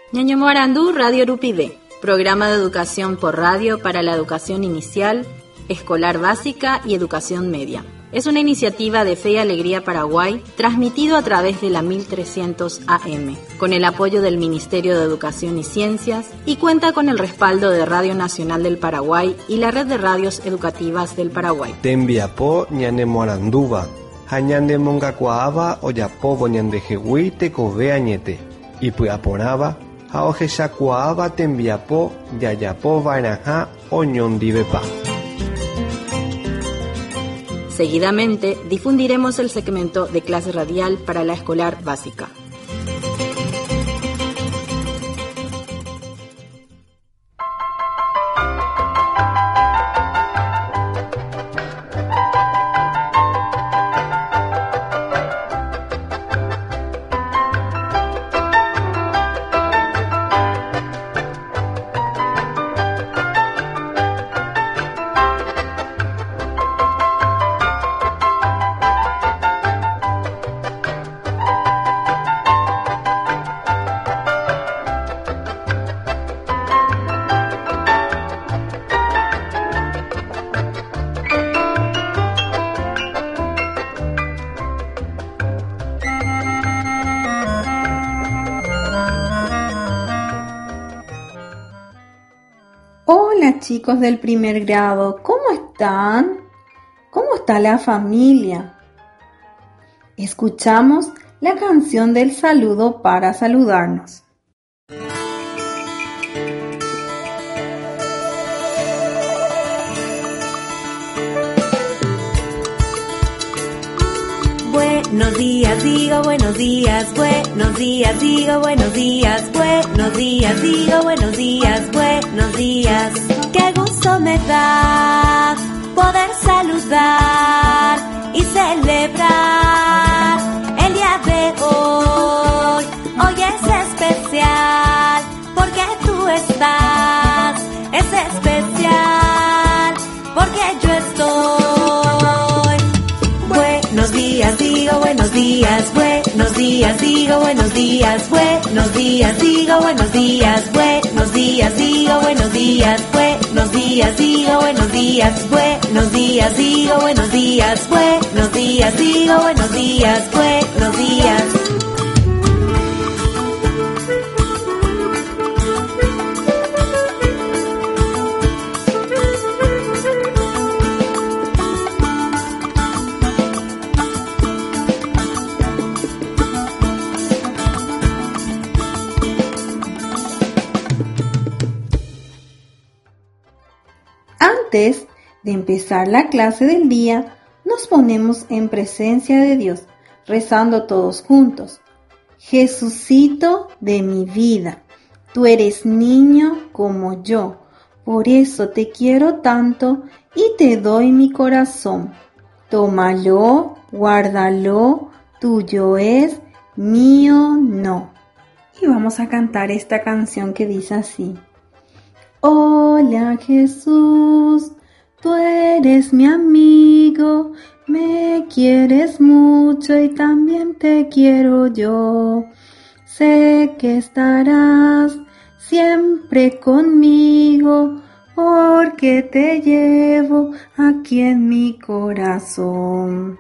Ñaño Morandú, Radio Rupide, programa de educación por radio para la educación inicial, escolar básica y educación media. Es una iniciativa de Fe y Alegría Paraguay, transmitido a través de la 1300 AM, con el apoyo del Ministerio de Educación y Ciencias, y cuenta con el respaldo de Radio Nacional del Paraguay y la Red de Radios Educativas del Paraguay. Tembiapo ñane Moranduba, hañande mongacuaaba oyapobo ñande jehui tekove añete, y puaporaba, haojeshacuaaba tembiapo yayapo vainaja oñondivepa. Seguidamente difundiremos el segmento de clase radial para la escolar básica. Hola chicos del primer grado, ¿cómo están? ¿Cómo está la familia? Escuchamos la canción del saludo para saludarnos. Buenos días, digo buenos días, buenos días, digo buenos días, buenos días, digo buenos días, buenos días. Qué gusto me da poder saludar y celebrar el día de hoy. Hoy es especial porque tú estás, es especial porque yo estoy. Buenos días, digo buenos días, buenos días, digo buenos días, buenos días, digo buenos días, buenos días, digo buenos días, buenos días, digo buenos días, buenos días, digo buenos días, buenos días, digo buenos días, buenos días. Antes de empezar la clase del día, nos ponemos en presencia de Dios, rezando todos juntos. Jesucito de mi vida, tú eres niño como yo, por eso te quiero tanto y te doy mi corazón. Tómalo, guárdalo, tuyo es, mío no. Y vamos a cantar esta canción que dice así. Hola Jesús, tú eres mi amigo, me quieres mucho y también te quiero yo. Sé que estarás siempre conmigo, porque te llevo aquí en mi corazón.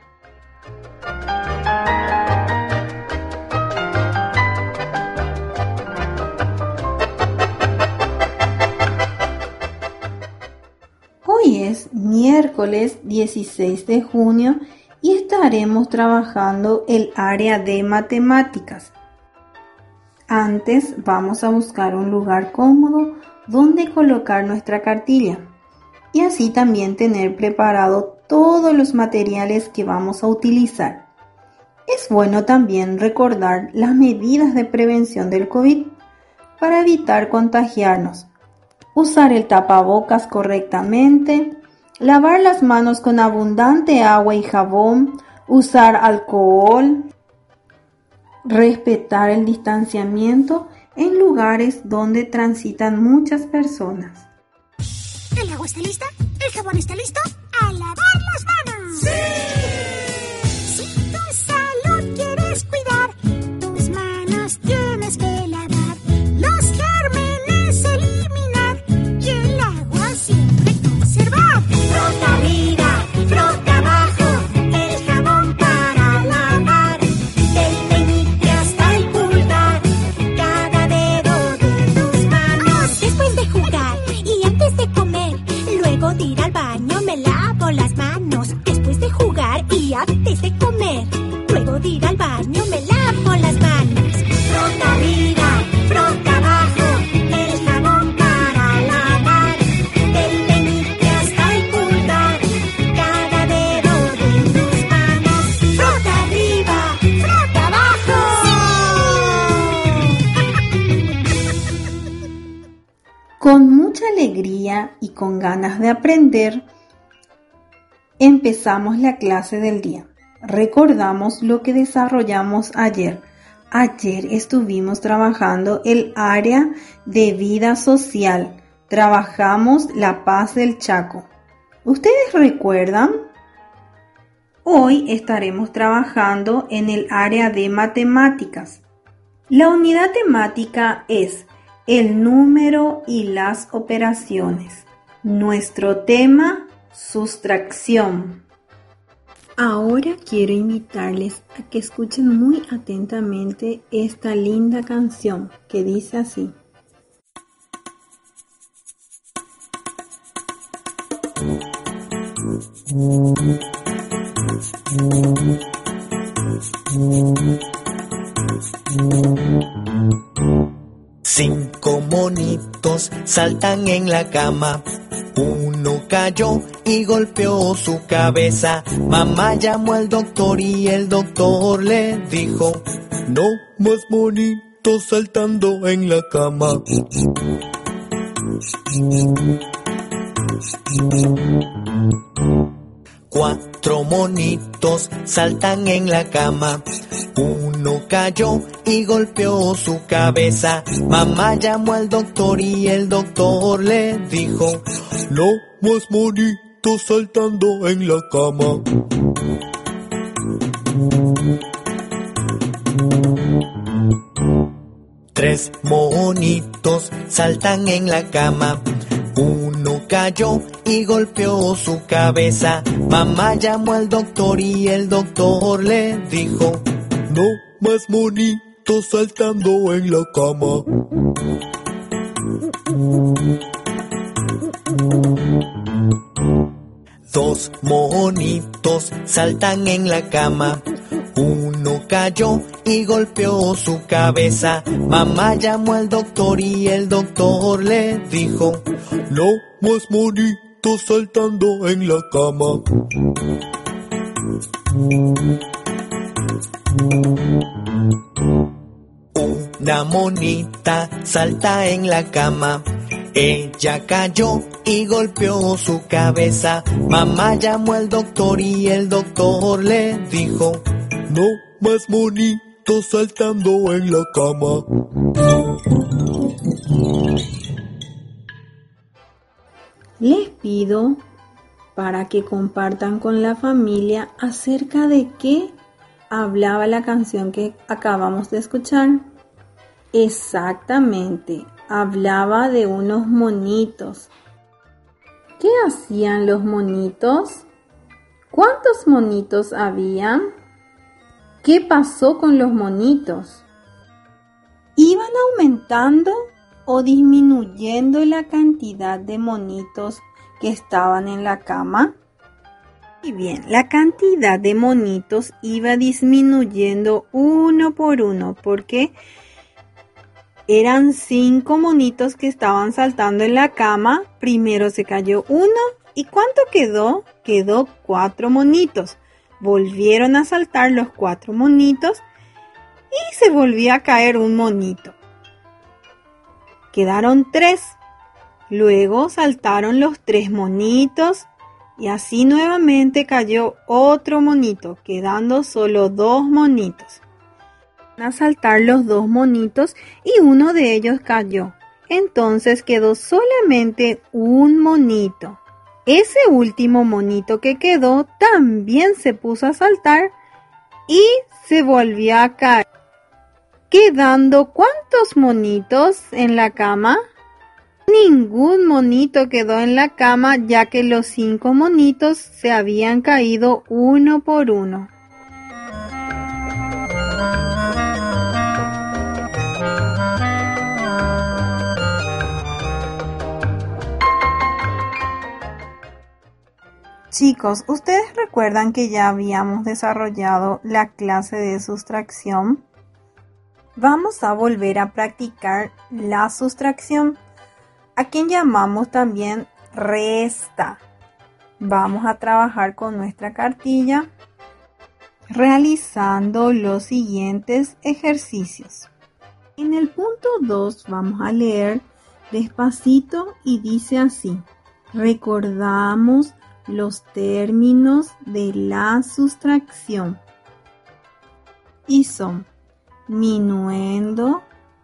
Hoy es miércoles 16 de junio y estaremos trabajando el área de matemáticas. Antes vamos a buscar un lugar cómodo donde colocar nuestra cartilla y así también tener preparado todos los materiales que vamos a utilizar. Es bueno también recordar las medidas de prevención del COVID para evitar contagiarnos. Usar el tapabocas correctamente, lavar las manos con abundante agua y jabón, usar alcohol, respetar el distanciamiento en lugares donde transitan muchas personas. ¿El agua está lista? ¿El jabón está listo? ¡A lavar las manos! ¡Sí! Si tu salud quieres cuidar, tus manos tienes que lavar. manos después de jugar y antes de comer. Luego de ir al baño me lavo las manos. Frota arriba, frota abajo, el jabón para lavar. Del meñique hasta el pulgar, cada dedo de tus manos. Frota arriba, frota abajo. Con mucha alegría y con ganas de aprender, empezamos la clase del día. Recordamos lo que desarrollamos ayer. Ayer estuvimos trabajando el área de vida social. Trabajamos la paz del Chaco. ¿Ustedes recuerdan? Hoy estaremos trabajando en el área de matemáticas. La unidad temática es el número y las operaciones. Nuestro tema, sustracción. Ahora quiero invitarles a que escuchen muy atentamente esta linda canción que dice así. Cinco monitos saltan en la cama. Uno cayó y golpeó su cabeza. Mamá llamó al doctor y el doctor le dijo: no más monitos saltando en la cama. Cuatro monitos saltan en la cama. Uno cayó y golpeó su cabeza. Mamá llamó al doctor y el doctor le dijo: no más monitos saltando en la cama. Tres monitos saltan en la cama. Uno cayó y golpeó su cabeza. Mamá llamó al doctor y el doctor le dijo: no más monitos saltando en la cama. Dos monitos saltan en la cama. Uno cayó y golpeó su cabeza. Mamá llamó al doctor y el doctor le dijo: no más monitos saltando en la cama. Una monita salta en la cama. Ella cayó y golpeó su cabeza. Mamá llamó al doctor y el doctor le dijo: no más monitos saltando en la cama. Les pido para que compartan con la familia acerca de qué hablaba la canción que acabamos de escuchar. Exactamente, hablaba de unos monitos. ¿Qué hacían los monitos? ¿Cuántos monitos habían? ¿Qué pasó con los monitos? ¿Iban aumentando o disminuyendo la cantidad de monitos que estaban en la cama? Y bien, la cantidad de monitos iba disminuyendo uno por uno porque eran 5 monitos que estaban saltando en la cama. Primero se cayó uno. ¿Y cuánto quedó? Quedó 4 monitos. Volvieron a saltar los 4 monitos y se volvió a caer un monito. Quedaron 3. Luego saltaron los 3 monitos y así nuevamente cayó otro monito, quedando solo 2 monitos. A saltar los 2 monitos y uno de ellos cayó. Entonces quedó solamente un monito. Ese último monito que quedó también se puso a saltar y se volvió a caer. ¿Quedando cuántos monitos en la cama? Ningún monito quedó en la cama, ya que los 5 monitos se habían caído uno por uno. Chicos, ¿ustedes recuerdan que ya habíamos desarrollado la clase de sustracción? Vamos a volver a practicar la sustracción, a quien llamamos también resta. Vamos a trabajar con nuestra cartilla realizando los siguientes ejercicios. En el punto 2 vamos a leer despacito y dice así: recordamos los términos de la sustracción y son minuendo,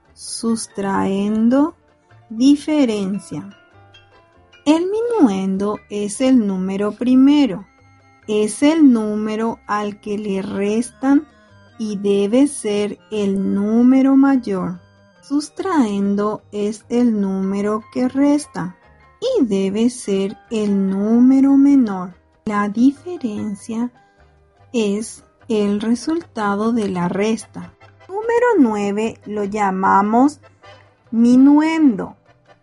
sustraendo, diferencia. El minuendo es el número primero, es el número al que le restan y debe ser el número mayor. Sustraendo es el número que resta y debe ser el número menor. La diferencia es el resultado de la resta. Número 9 lo llamamos minuendo.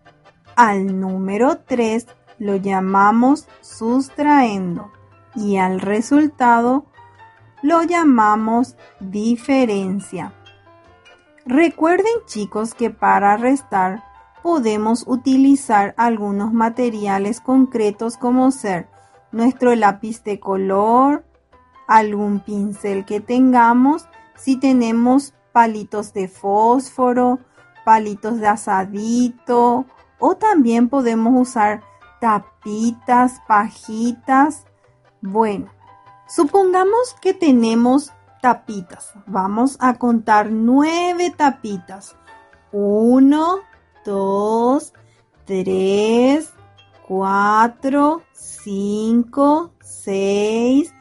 Al número 3 lo llamamos sustraendo y al resultado lo llamamos diferencia. Recuerden, chicos, que para restar podemos utilizar algunos materiales concretos como ser nuestro lápiz de color, algún pincel que tengamos, si tenemos palitos de fósforo, palitos de asadito, o también podemos usar tapitas, pajitas. Bueno, supongamos que tenemos tapitas. Vamos a contar 9 tapitas. 1, 2, 3, 4, 5, 6,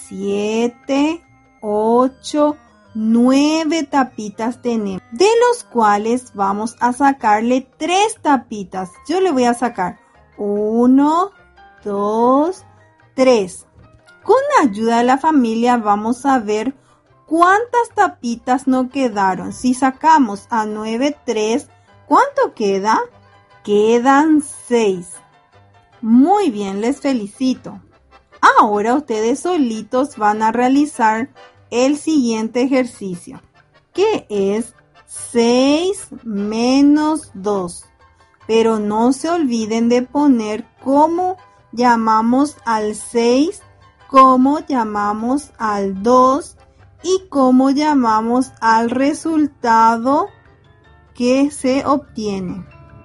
7, 8, 9 tapitas tenemos, de los cuales vamos a sacarle 3 tapitas. Yo le voy a sacar 1, 2, 3. Con la ayuda de la familia vamos a ver cuántas tapitas nos quedaron. Si sacamos a 9, 3, ¿cuánto queda? Quedan 6. Muy bien, les felicito. Ahora ustedes solitos van a realizar el siguiente ejercicio, que es 6 menos 2. Pero no se olviden de poner cómo llamamos al 6, cómo llamamos al 2 y cómo llamamos al resultado que se obtiene.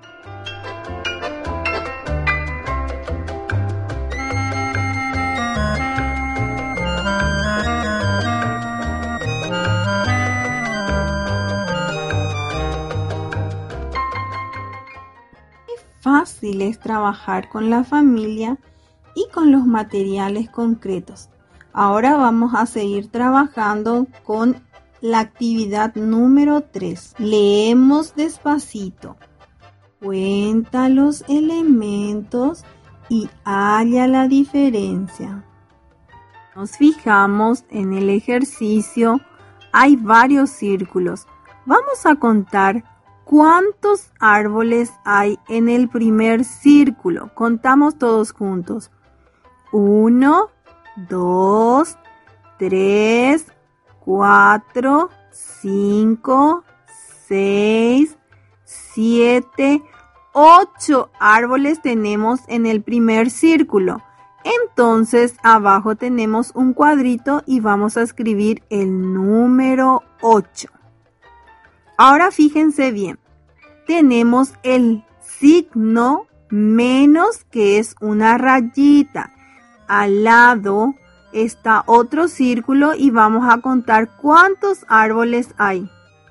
Fácil es trabajar con la familia y con los materiales concretos. Ahora vamos a seguir trabajando con la actividad número 3. Leemos despacito. Cuenta los elementos y halla la diferencia. Nos fijamos en el ejercicio. Hay varios círculos. Vamos a contar ¿cuántos árboles hay en el primer círculo? Contamos todos juntos. 1, 2, 3, 4, 5, 6, 7, 8 árboles tenemos en el primer círculo. Entonces, abajo tenemos un cuadrito y vamos a escribir el número 8. Ahora fíjense bien, tenemos el signo menos, que es una rayita. Al lado está otro círculo y vamos a contar cuántos árboles hay.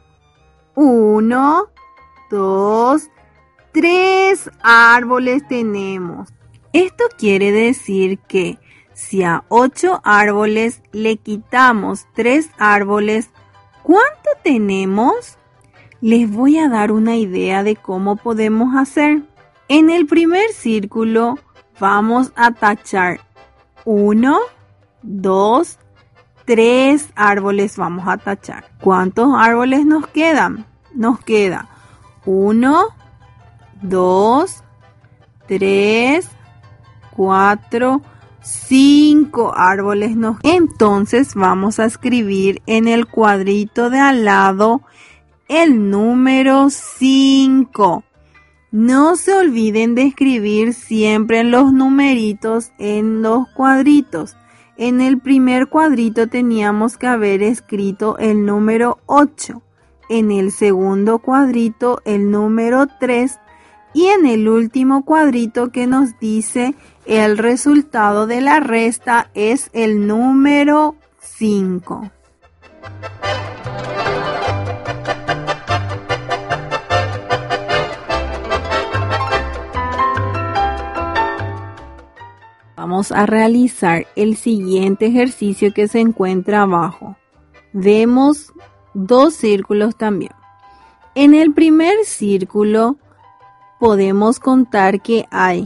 1, 2, 3 árboles tenemos. Esto quiere decir que si a 8 árboles le quitamos 3 árboles, ¿cuánto tenemos? Les voy a dar una idea de cómo podemos hacer. En el primer círculo vamos a tachar 1, 2, 3 árboles vamos a tachar. ¿Cuántos árboles nos quedan? Nos queda 1, 2, 3, 4, 5 árboles nos... Entonces vamos a escribir en el cuadrito de al lado el número 5. No se olviden de escribir siempre los numeritos en los cuadritos. En el primer cuadrito teníamos que haber escrito el número 8. En el segundo cuadrito el número 3. Y en el último cuadrito que nos dice el resultado de la resta es el número 5. Vamos a realizar el siguiente ejercicio que se encuentra abajo. Vemos 2 círculos también. En el primer círculo podemos contar que hay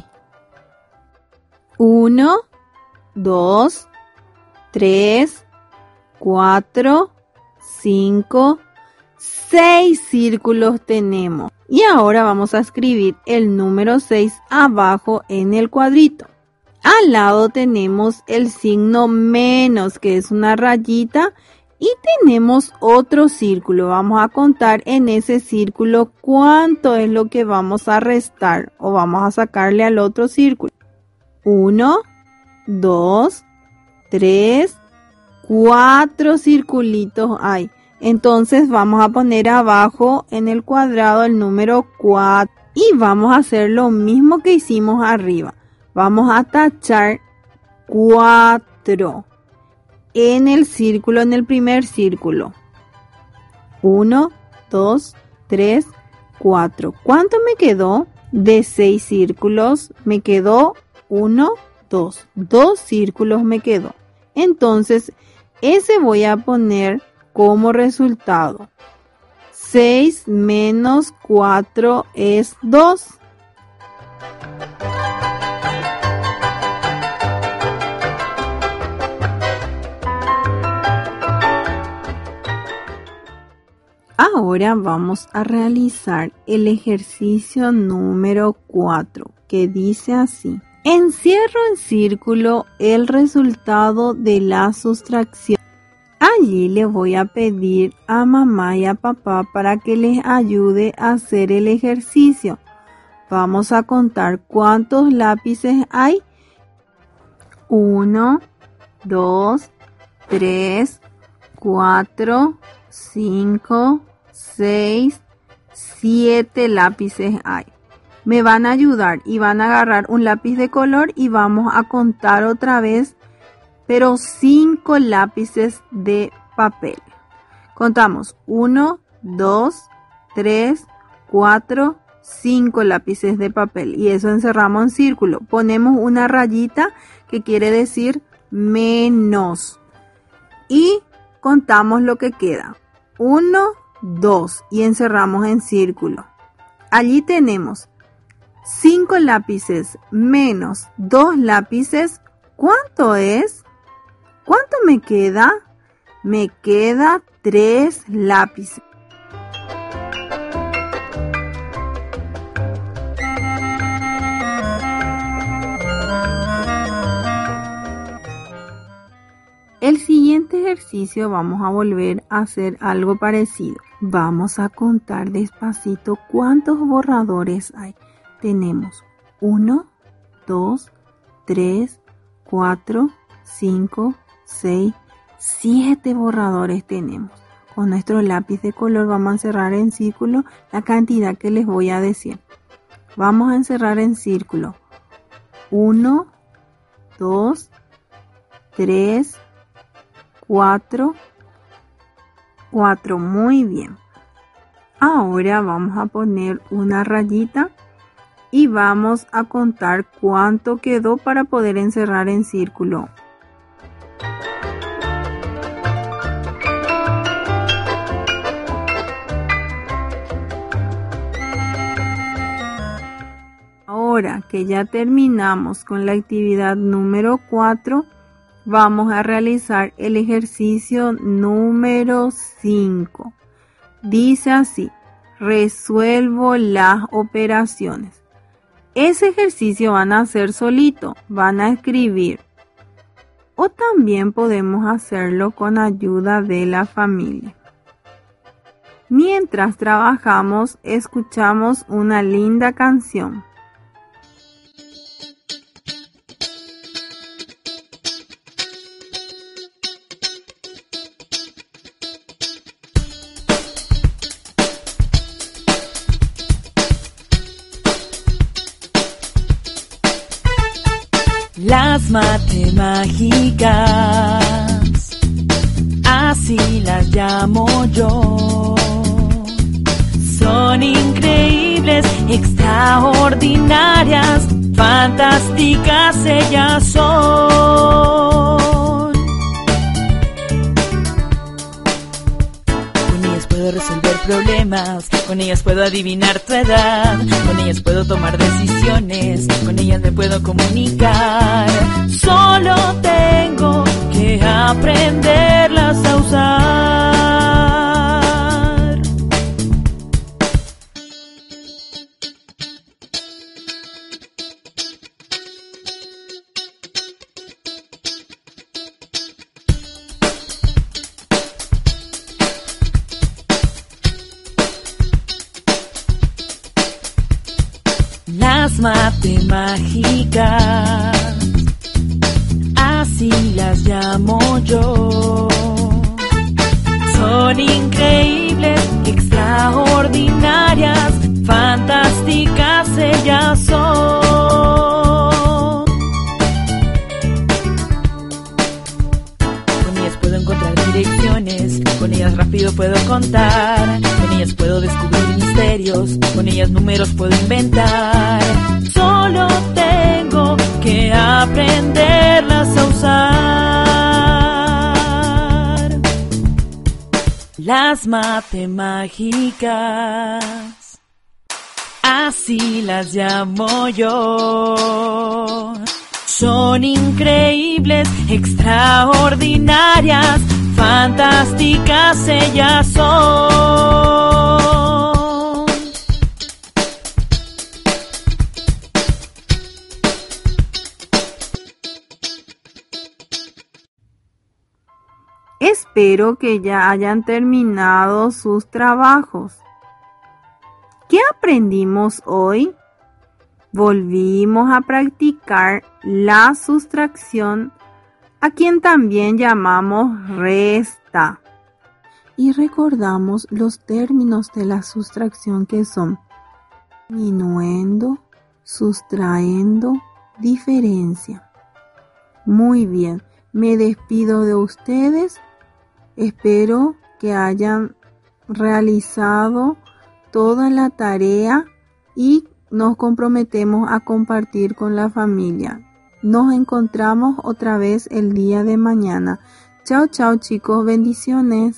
1, 2, 3, 4, 5, 6 círculos tenemos. Y ahora vamos a escribir el número 6 abajo en el cuadrito. Al lado tenemos el signo menos, que es una rayita, y tenemos otro círculo. Vamos a contar en ese círculo cuánto es lo que vamos a restar o vamos a sacarle al otro círculo. 1, 2, 3, 4 circulitos hay. Entonces vamos a poner abajo en el cuadrado el número 4 y vamos a hacer lo mismo que hicimos arriba. Vamos a tachar 4 en el círculo, en el primer círculo. 1, 2, 3, 4. ¿Cuánto me quedó? De 6 círculos me quedó 1, 2. 2 círculos me quedó. Entonces, ese voy a poner como resultado. 6 menos 4 es 2. Ahora vamos a realizar el ejercicio número 4, que dice así. Encierro en círculo el resultado de la sustracción. Allí le voy a pedir a mamá y a papá para que les ayude a hacer el ejercicio. Vamos a contar cuántos lápices hay. 1, 2, 3, 4, 5, 6, 7 lápices hay. Me van a ayudar y van a agarrar un lápiz de color y vamos a contar otra vez, pero 5 lápices de papel. Contamos 1, 2, 3, 4, 5 lápices de papel y eso encerramos en círculo. Ponemos una rayita que quiere decir menos y contamos lo que queda. 1, 2 y encerramos en círculo. Allí tenemos 5 lápices menos 2 lápices. ¿Cuánto es? ¿Cuánto me queda? Me queda 3 lápices. El siguiente ejercicio vamos a volver a hacer algo parecido. Vamos a contar despacito cuántos borradores hay. Tenemos 1, 2, 3, 4, 5, 6, 7 borradores tenemos. Con nuestro lápiz de color vamos a encerrar en círculo la cantidad que les voy a decir. Vamos a encerrar en círculo 1, 2, 3, 4, muy bien. Ahora vamos a poner una rayita y vamos a contar cuánto quedó para poder encerrar en círculo. Ahora que ya terminamos con la actividad número 4, vamos a realizar el ejercicio número 5. Dice así: resuelvo las operaciones. Ese ejercicio van a hacer solito. Van a escribir o también podemos hacerlo con ayuda de la familia. Mientras trabajamos, escuchamos una linda canción. Las matemáticas, así las llamo yo, son increíbles, extraordinarias, fantásticas ellas son. Con ellas puedo resolver problemas, con ellas puedo adivinar tu edad, con ellas puedo tomar decisiones, con ellas me puedo comunicar. Solo tengo que aprenderlas a usar. Las matemáticas, así las llamo yo, son increíbles, extraordinarias, fantásticas ellas son. Con ellas puedo encontrar direcciones, con ellas rápido puedo contar, con ellas puedo descubrir misterios, con ellas números puedo inventar. Solo tengo que aprenderlas a usar. Las matemáticas, así las llamo yo, son increíbles, extraordinarias, fantásticas ellas son. Espero que ya hayan terminado sus trabajos. ¿Qué aprendimos hoy? Volvimos a practicar la sustracción, a quien también llamamos resta. Y recordamos los términos de la sustracción que son disminuyendo, sustrayendo, diferencia. Muy bien, me despido de ustedes. Espero que hayan realizado toda la tarea y nos comprometemos a compartir con la familia. Nos encontramos otra vez el día de mañana. Chao, chao chicos, bendiciones.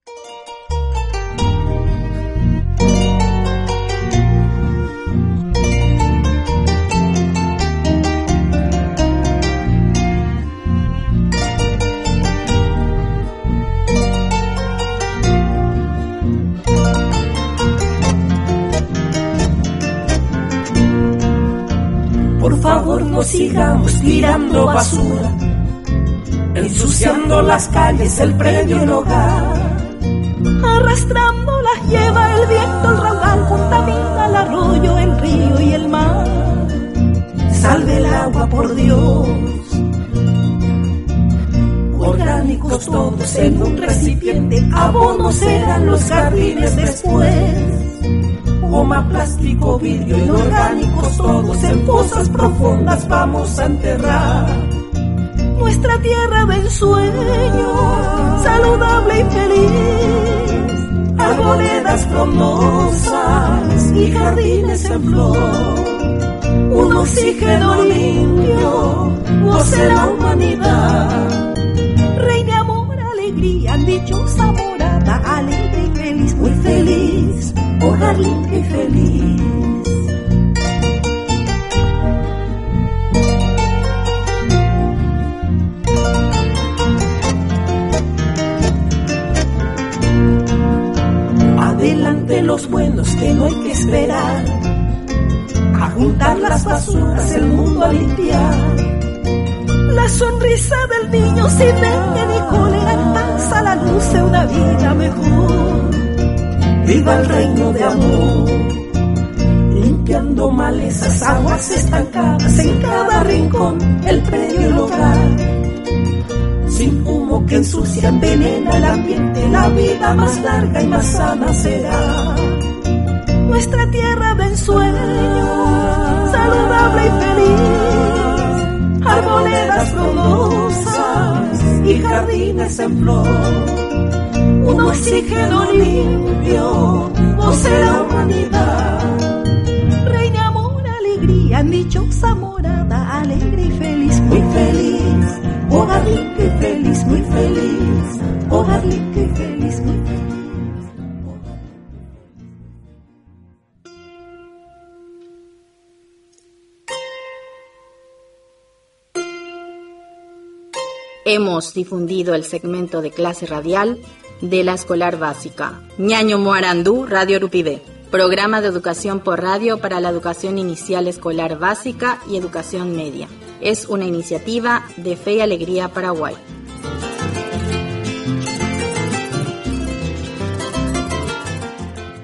Por favor, no sigamos tirando basura, ensuciando las calles, el predio, el hogar. Arrastrando las lleva el viento, el raudal contamina el arroyo, el río y el mar. Salve el agua, por Dios. Orgánicos todos en un recipiente, abonos serán los jardines después. Goma, plástico, vidrio, inorgánicos todos en fosas profundas vamos a enterrar. Nuestra tierra de ensueño, saludable y feliz, arboledas frondosas y jardines en flor. Un oxígeno limpio, goce la humanidad. Reine amor, alegría, dichosa morada, alegre y feliz, muy feliz, hogar limpio y feliz. Adelante los buenos que no hay que esperar, a juntar las basuras, el mundo a limpiar. la sonrisa del niño sin dengue ni cólera, en paz a la luz de una vida mejor. Viva el reino de amor, limpiando malezas, aguas estancadas en cada rincón, el predio y el hogar. Sin humo que ensucia, envenena el ambiente, la vida más larga y más sana será. Nuestra tierra de ensueño, saludable y feliz, arboledas frondosas y jardines en flor. Un oxígeno limpio, voce la humanidad. Reina amor, alegría, dichosa morada, alegre y feliz, muy feliz. Hogar limpio y feliz, muy feliz. Hogar limpio y feliz, muy feliz. Hemos difundido el segmento de clase radial de la escolar básica Ñaño Moarandú, Radio Urupide, programa de educación por radio para la educación inicial escolar básica y educación media. Es una iniciativa de Fe y Alegría Paraguay.